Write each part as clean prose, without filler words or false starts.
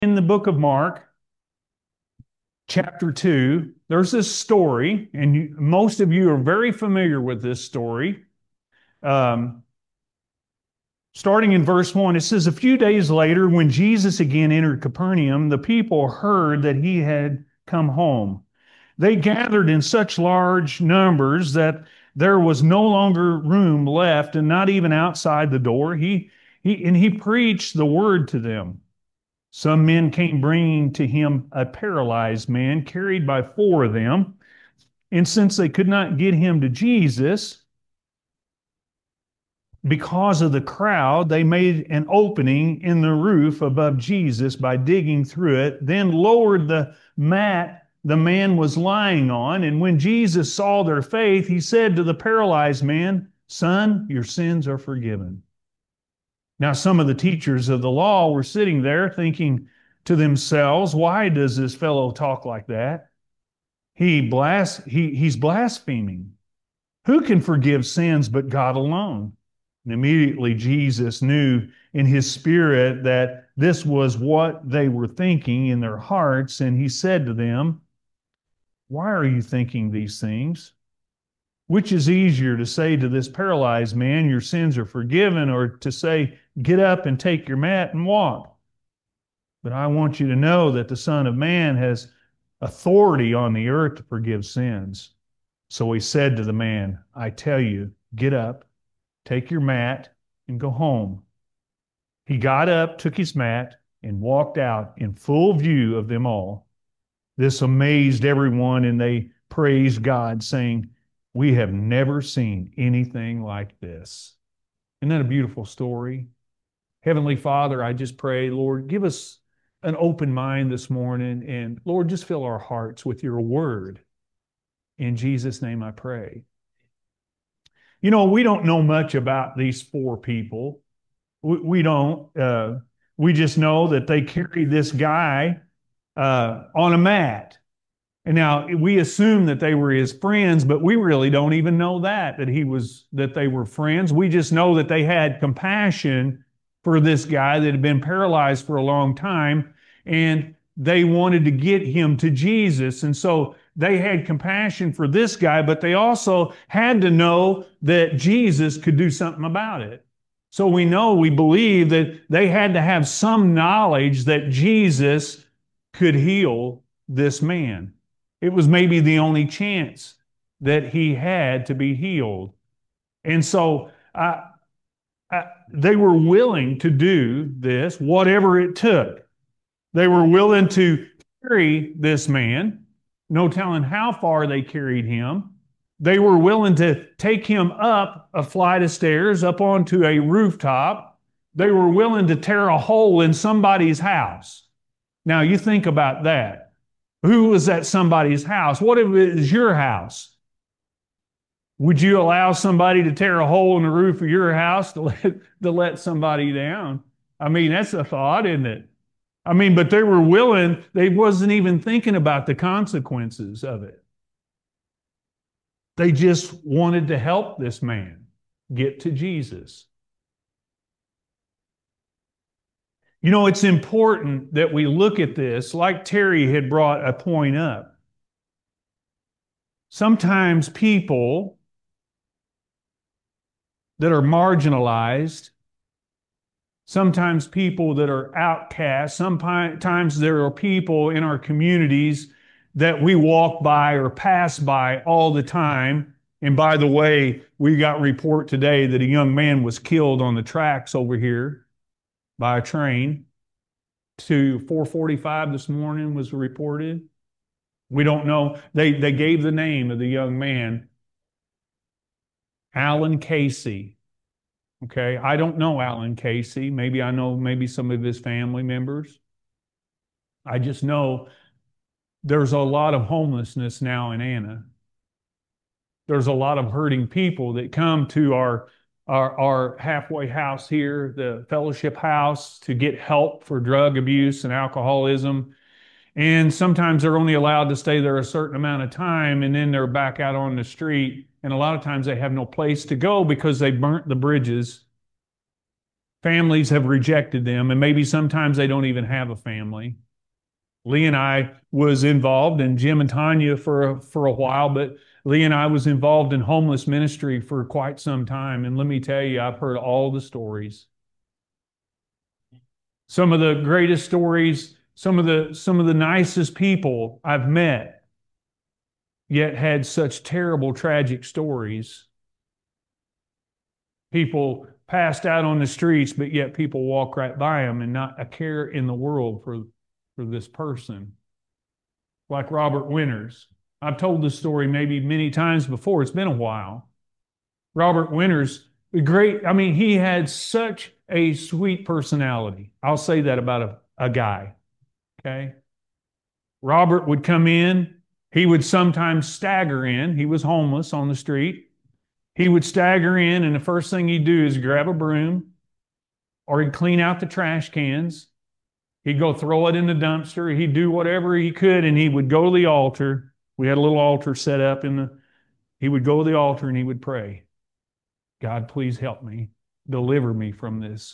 In the book of Mark, chapter 2, there's this story, and most of you are very familiar with this story. Um, Starting in verse 1, it says, "A few days later, when Jesus again entered Capernaum, the people heard that he had come home. They gathered in such large numbers that there was no longer room left, and not even outside the door. He preached the word to them. Some men came bringing to him a paralyzed man carried by four of them. And since they could not get him to Jesus because of the crowd, they made an opening in the roof above Jesus by digging through it, then lowered the mat the man was lying on. And when Jesus saw their faith, he said to the paralyzed man, 'Son, your sins are forgiven.' Now, some of the teachers of the law were sitting there thinking to themselves, 'Why does this fellow talk like that? He's blaspheming. Who can forgive sins but God alone?' And immediately Jesus knew in his spirit that this was what they were thinking in their hearts, and he said to them, 'Why are you thinking these things? Which is easier to say to this paralyzed man, your sins are forgiven, or to say, get up and take your mat and walk? But I want you to know that the Son of Man has authority on the earth to forgive sins.' So he said to the man, 'I tell you, get up, take your mat, and go home.' He got up, took his mat, and walked out in full view of them all. This amazed everyone, and they praised God, saying, 'We have never seen anything like this.'" Isn't that a beautiful story? Heavenly Father, I just pray, Lord, give us an open mind this morning, and Lord, just fill our hearts with your word. In Jesus' name I pray. You know, we don't know much about these four people. We don't. We just know that they carried this guy on a mat. And now we assume that they were his friends, but we really don't even know that they were friends. We just know that they had compassion for this guy that had been paralyzed for a long time, and they wanted to get him to Jesus. And so they had compassion for this guy, but they also had to know that Jesus could do something about it. So we believe that they had to have some knowledge that Jesus could heal this man. It was maybe the only chance that he had to be healed. And so they were willing to do this, whatever it took. They were willing to carry this man, no telling how far they carried him. They were willing to take him up a flight of stairs, up onto a rooftop. They were willing to tear a hole in somebody's house. Now, you think about that. Who was at somebody's house? What if it is your house? Would you allow somebody to tear a hole in the roof of your house to let somebody down? I mean, that's a thought, isn't it? I mean, but they were willing, they wasn't even thinking about the consequences of it. They just wanted to help this man get to Jesus. You know, it's important that we look at this, like Terry had brought a point up. Sometimes people that are marginalized, sometimes people that are outcast, sometimes there are people in our communities that we walk by or pass by all the time. And by the way, we got a report today that a young man was killed on the tracks over here by a train. To 4:45 this morning was reported. We don't know. They gave the name of the young man, Alan Casey. Okay, I don't know Alan Casey. Maybe I know maybe some of his family members. I just know there's a lot of homelessness now in Anna. There's a lot of hurting people that come to our halfway house here, the fellowship house, to get help for drug abuse and alcoholism. And sometimes they're only allowed to stay there a certain amount of time, and then they're back out on the street. And a lot of times they have no place to go because they burnt the bridges. Families have rejected them, and maybe sometimes they don't even have a family. Lee and I was involved, and Jim and Tanya for a while, but Lee and I was involved in homeless ministry for quite some time. And let me tell you, I've heard all the stories. Some of the greatest stories, some of the nicest people I've met, yet had such terrible, tragic stories. People passed out on the streets, but yet people walk right by them and not a care in the world for this person. Like Robert Winters. I've told this story maybe many times before. It's been a while. Robert Winters, he had such a sweet personality. I'll say that about a guy. Okay. Robert would come in. He would sometimes stagger in. He was homeless on the street. He would stagger in, and the first thing he'd do is grab a broom, or he'd clean out the trash cans. He'd go throw it in the dumpster. He'd do whatever he could, and he would go to the altar. We had a little altar set up he would go to the altar and he would pray. God, please help me. Deliver me from this.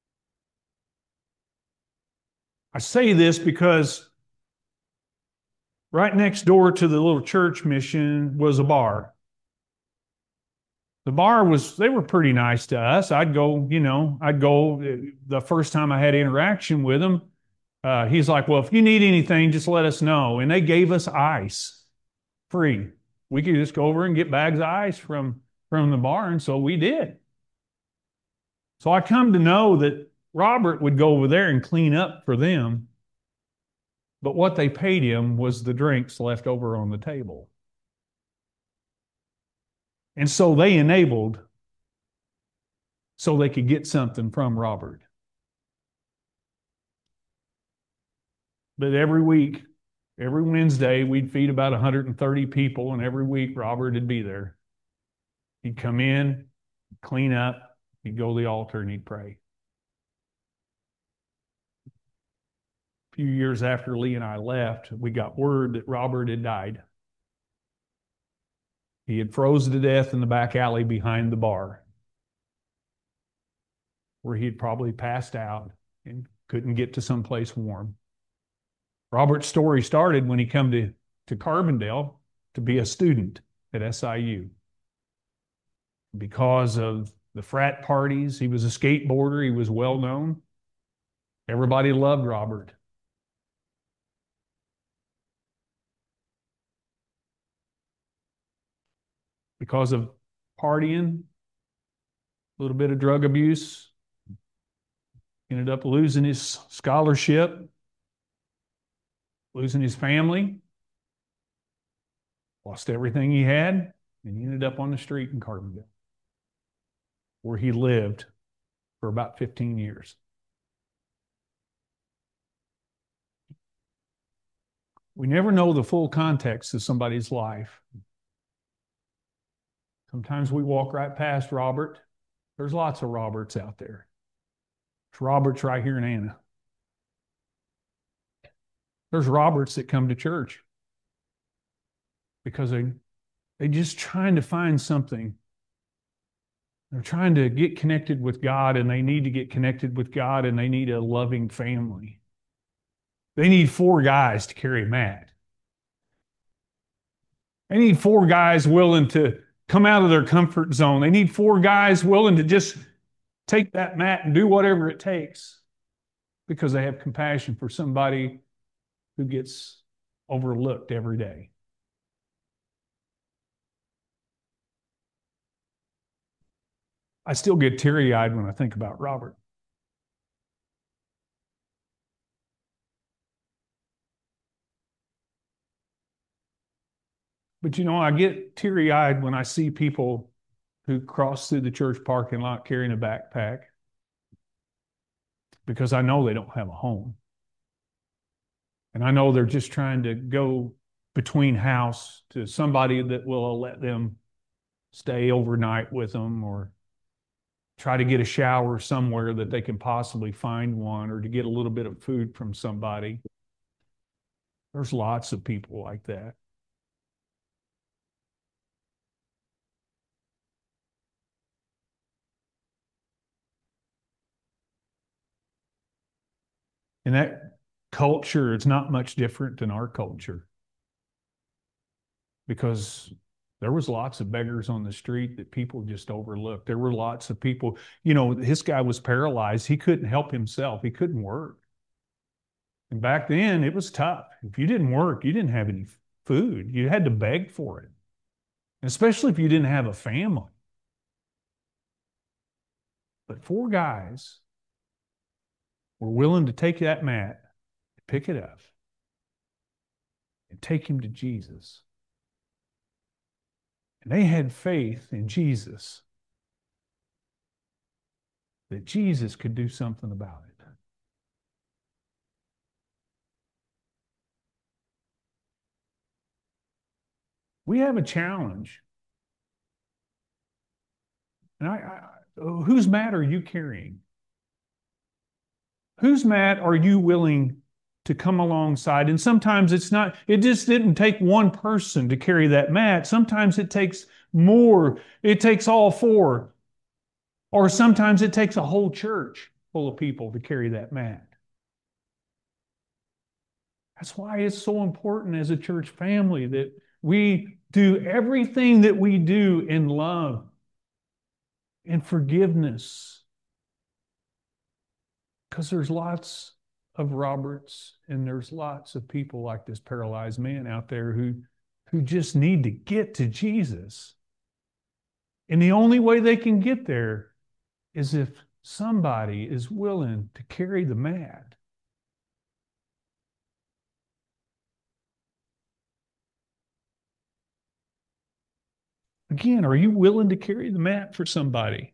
I say this because right next door to the little church mission was a bar. The bar they were pretty nice to us. I'd go the first time I had interaction with them. He's like, well, if you need anything, just let us know. And they gave us ice free. We could just go over and get bags of ice from the bar, and so we did. So I come to know that Robert would go over there and clean up for them, but what they paid him was the drinks left over on the table. And so they enabled so they could get something from Robert. But every week, every Wednesday, we'd feed about 130 people, and every week Robert would be there. He'd come in, clean up, he'd go to the altar, and he'd pray. A few years after Lee and I left, we got word that Robert had died. He had frozen to death in the back alley behind the bar, where he had probably passed out and couldn't get to someplace warm. Robert's story started when he came to Carbondale to be a student at SIU. Because of the frat parties, he was a skateboarder, he was well known. Everybody loved Robert. Because of partying, a little bit of drug abuse, ended up losing his scholarship, losing his family, lost everything he had, and he ended up on the street in Carbondale, where he lived for about 15 years. We never know the full context of somebody's life. Sometimes we walk right past Robert. There's lots of Roberts out there. There's Roberts right here in Anna. There's Roberts that come to church because they just trying to find something. They're trying to get connected with God, and they need to get connected with God, and they need a loving family. They need 4 guys to carry Matt. They need 4 guys willing to come out of their comfort zone. They need 4 guys willing to just take that mat and do whatever it takes because they have compassion for somebody who gets overlooked every day. I still get teary-eyed when I think about Robert. But I get teary-eyed when I see people who cross through the church parking lot carrying a backpack because I know they don't have a home. And I know they're just trying to go between house to somebody that will let them stay overnight with them, or try to get a shower somewhere that they can possibly find one, or to get a little bit of food from somebody. There's lots of people like that. In that culture, it's not much different than our culture because there was lots of beggars on the street that people just overlooked. There were lots of people, this guy was paralyzed. He couldn't help himself. He couldn't work. And back then it was tough. If you didn't work, you didn't have any food. You had to beg for it, especially if you didn't have a family. But four guys were willing to take that mat, pick it up, and take him to Jesus. And they had faith in Jesus, that Jesus could do something about it. We have a challenge. And whose mat are you carrying? Whose mat are you willing to come alongside? And sometimes it just didn't take one person to carry that mat. Sometimes it takes more. It takes all four. Or sometimes it takes a whole church full of people to carry that mat. That's why it's so important as a church family that we do everything that we do in love and forgiveness. Because there's lots of Roberts and there's lots of people like this paralyzed man out there who just need to get to Jesus. And the only way they can get there is if somebody is willing to carry the mat. Again, are you willing to carry the mat for somebody?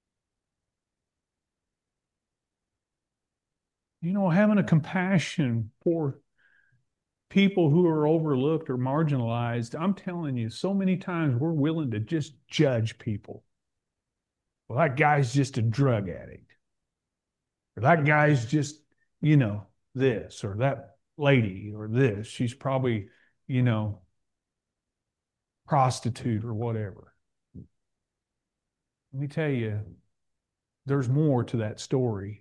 Having a compassion for people who are overlooked or marginalized. I'm telling you, so many times we're willing to just judge people. Well, that guy's just a drug addict. Or that guy's just, this, or that lady, or this. She's probably, prostitute or whatever. Let me tell you, there's more to that story.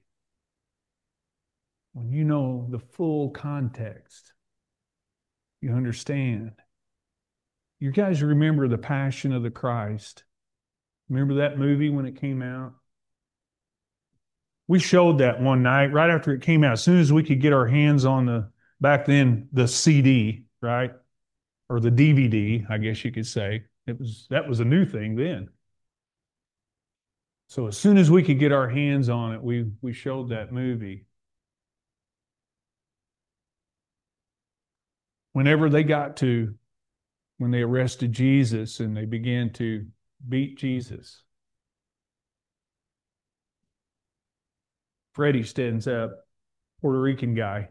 When you know the full context, you understand. You guys remember The Passion of the Christ? Remember that movie when it came out? We showed that one night right after it came out, as soon as we could get our hands on back then, the CD, right? Or the DVD, I guess you could say. That was a new thing then. So as soon as we could get our hands on it, we showed that movie. When they arrested Jesus and they began to beat Jesus, Freddie stands up, Puerto Rican guy,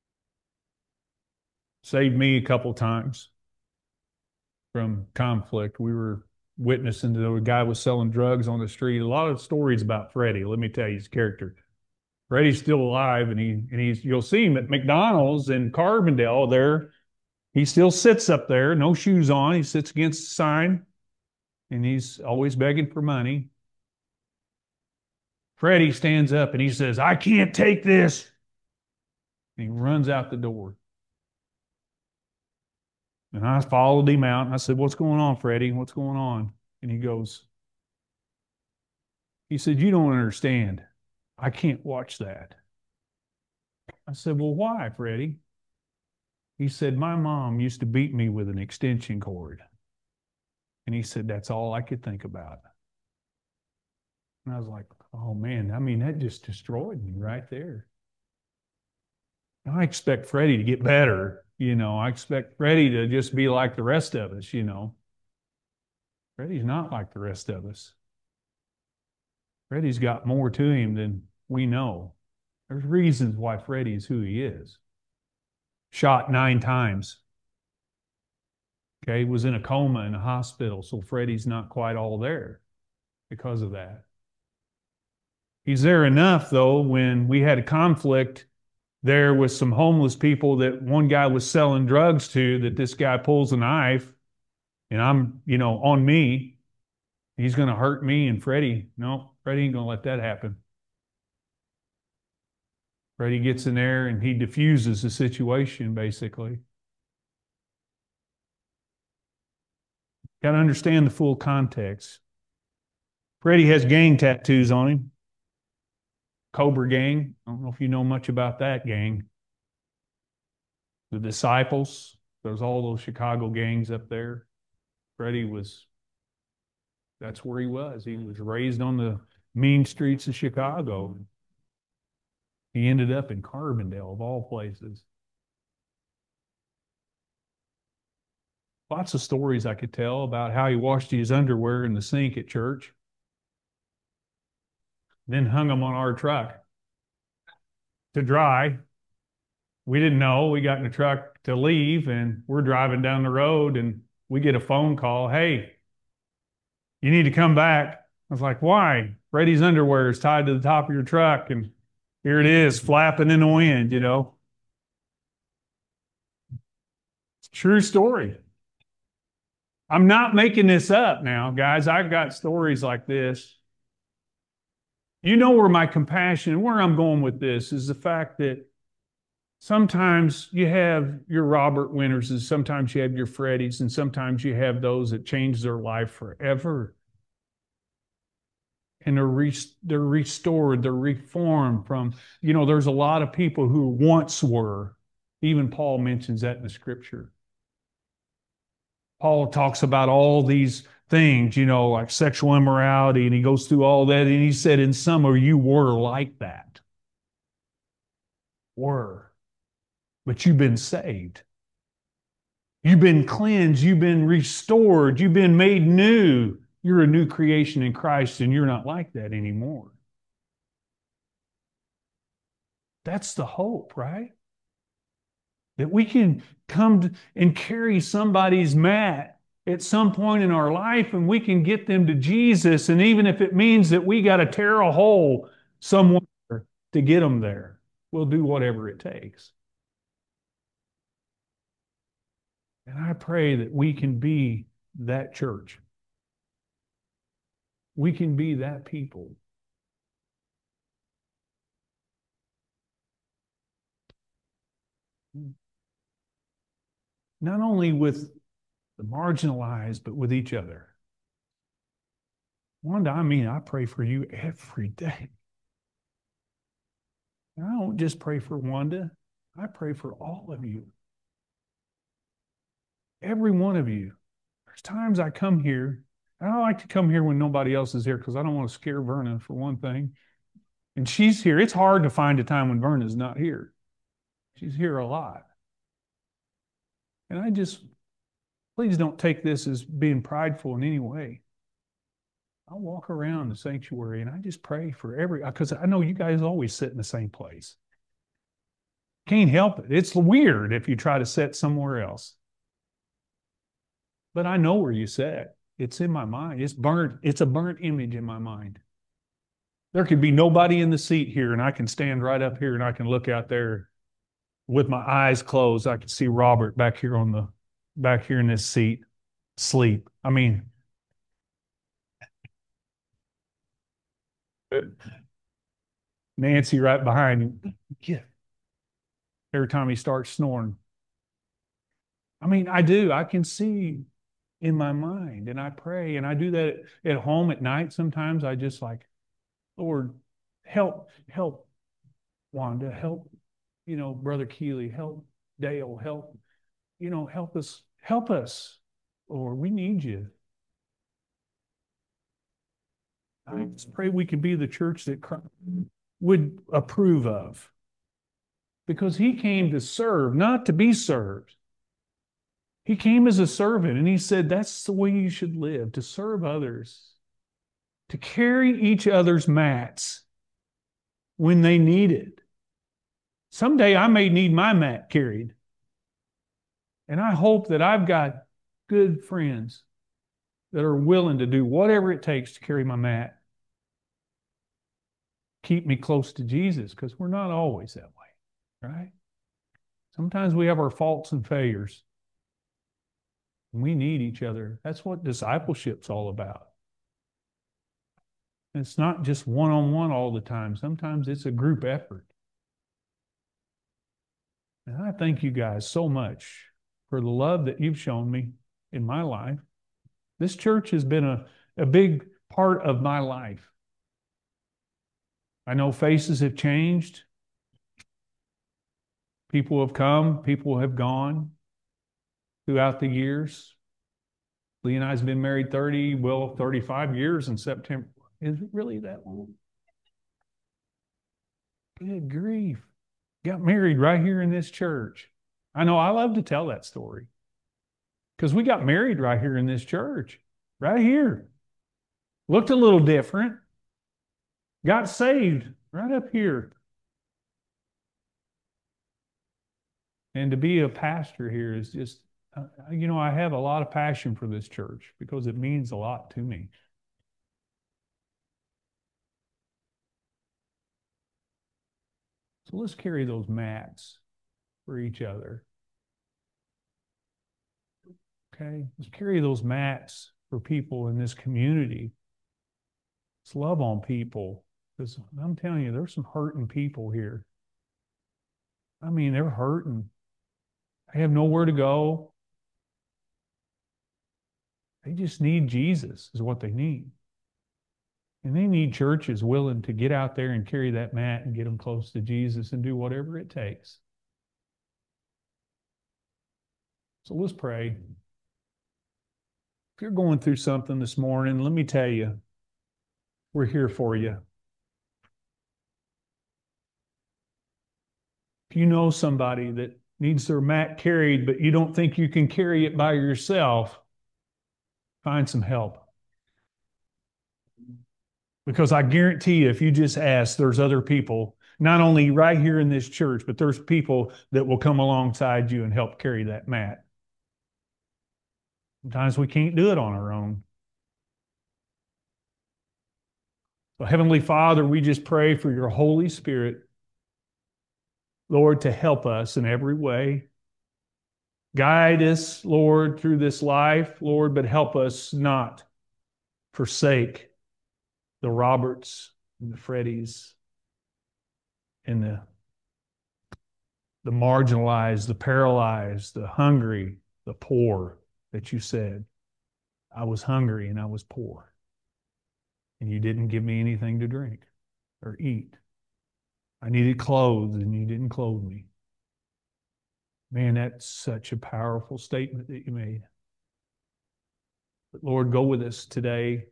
saved me a couple times from conflict. We were witnessing to a guy was selling drugs on the street. A lot of stories about Freddie. Let me tell you his character. Freddie's still alive, and you'll see him at McDonald's in Carbondale there. He still sits up there, no shoes on. He sits against the sign, and he's always begging for money. Freddie stands up and he says, "I can't take this." And he runs out the door. And I followed him out, and I said, "What's going on, Freddie? What's going on?" And he said, "You don't understand. I can't watch that." I said, "Well, why, Freddie?" He said, "My mom used to beat me with an extension cord." And he said, "That's all I could think about." And I was like, oh man, I mean, that just destroyed me right there. I expect Freddie to get better. I expect Freddie to just be like the rest of us. Freddie's not like the rest of us. Freddie's got more to him than we know. There's reasons why Freddie's who he is. Shot 9 times. Okay, was in a coma in a hospital, so Freddie's not quite all there because of that. He's there enough, though, when we had a conflict there with some homeless people that one guy was selling drugs to, that this guy pulls a knife, and I'm, on me. He's going to hurt me, and Freddie ain't going to let that happen. Freddie gets in there and he diffuses the situation, basically. Got to understand the full context. Freddie has gang tattoos on him. Cobra Gang. I don't know if you know much about that gang. The Disciples. There's all those Chicago gangs up there. Freddie was, that's where he was. He was raised on the mean streets of Chicago. He ended up in Carbondale, of all places. Lots of stories I could tell about how he washed his underwear in the sink at church, then hung them on our truck to dry. We didn't know. We got in the truck to leave, and we're driving down the road, and we get a phone call. Hey, you need to come back. I was like, why? Freddie's underwear is tied to the top of your truck, and here it is, flapping in the wind, you know. It's a true story. I'm not making this up now, guys. I've got stories like this. You know where my compassion, where I'm going with this is the fact that sometimes you have your Robert Winters, and sometimes you have your Freddies, and sometimes you have those that change their life forever. And they're restored, they're reformed from, you know, there's a lot of people who once were. Even Paul mentions that in the scripture. Paul talks about all these things, you know, like sexual immorality, and he goes through all that, and he said, in some of you were like that. Were. But you've been saved. You've been cleansed. You've been restored. You've been made new. You're a new creation in Christ, and you're not like that anymore. That's the hope, right? That we can come and carry somebody's mat at some point in our life, and we can get them to Jesus. And even if it means that we got to tear a hole somewhere to get them there, we'll do whatever it takes. And I pray that we can be that church. We can be that people. Not only with the marginalized, but with each other. Wanda, I pray for you every day. And I don't just pray for Wanda. I pray for all of you. Every one of you. There's times I come here, and I like to come here when nobody else is here because I don't want to scare Verna, for one thing. And she's here. It's hard to find a time when Verna's not here. She's here a lot. And I just, please don't take this as being prideful in any way. I walk around the sanctuary and I just pray for because I know you guys always sit in the same place. Can't help it. It's weird if you try to sit somewhere else. But I know where you sit. It's in my mind. It's burnt. It's a burnt image in my mind. There could be nobody in the seat here, and I can stand right up here and I can look out there with my eyes closed. I can see Robert back here in this seat, sleep. I mean, Nancy right behind him. Yeah. Every time he starts snoring. I mean, I do. I can see in my mind, and I pray, and I do that at home at night. Sometimes I just like, Lord, help Wanda, help, Brother Keeley, help Dale, help us. Lord, we need you. I just pray we can be the church that Christ would approve of. Because he came to serve, not to be served. He came as a servant, and he said that's the way you should live, to serve others, to carry each other's mats when they need it. Someday I may need my mat carried. And I hope that I've got good friends that are willing to do whatever it takes to carry my mat. Keep me close to Jesus, because we're not always that way, right? Sometimes we have our faults and failures. We need each other. That's what discipleship's all about. And it's not just one-on-one all the time. Sometimes it's a group effort. And I thank you guys so much for the love that you've shown me in my life. This church has been a big part of my life. I know faces have changed. People have come, people have gone throughout the years. Lee and I have been married 35 years in September. Is it really that long? Good grief. Got married right here in this church. I know I love to tell that story because we got married right here in this church, right here. Looked a little different. Got saved right up here. And to be a pastor here is just, I have a lot of passion for this church because it means a lot to me. So let's carry those mats for each other. Okay? Let's carry those mats for people in this community. Let's love on people. Because I'm telling you, there's some hurting people here. I mean, they're hurting. They have nowhere to go. They just need Jesus, is what they need. And they need churches willing to get out there and carry that mat and get them close to Jesus and do whatever it takes. So let's pray. If you're going through something this morning, let me tell you, we're here for you. If you know somebody that needs their mat carried, but you don't think you can carry it by yourself, find some help. Because I guarantee you, if you just ask, there's other people, not only right here in this church, but there's people that will come alongside you and help carry that mat. Sometimes we can't do it on our own. So, Heavenly Father, we just pray for your Holy Spirit, Lord, to help us in every way. Guide us, Lord, through this life, Lord, but help us not forsake the Roberts and the Freddys and the marginalized, the paralyzed, the hungry, the poor that you said, I was hungry and I was poor, and you didn't give me anything to drink or eat. I needed clothes and you didn't clothe me. Man, that's such a powerful statement that you made. But Lord, go with us today.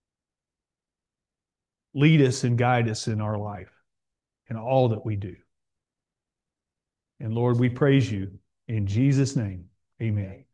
Lead us and guide us in our life, in all that we do. And Lord, we praise you in Jesus' name. Amen.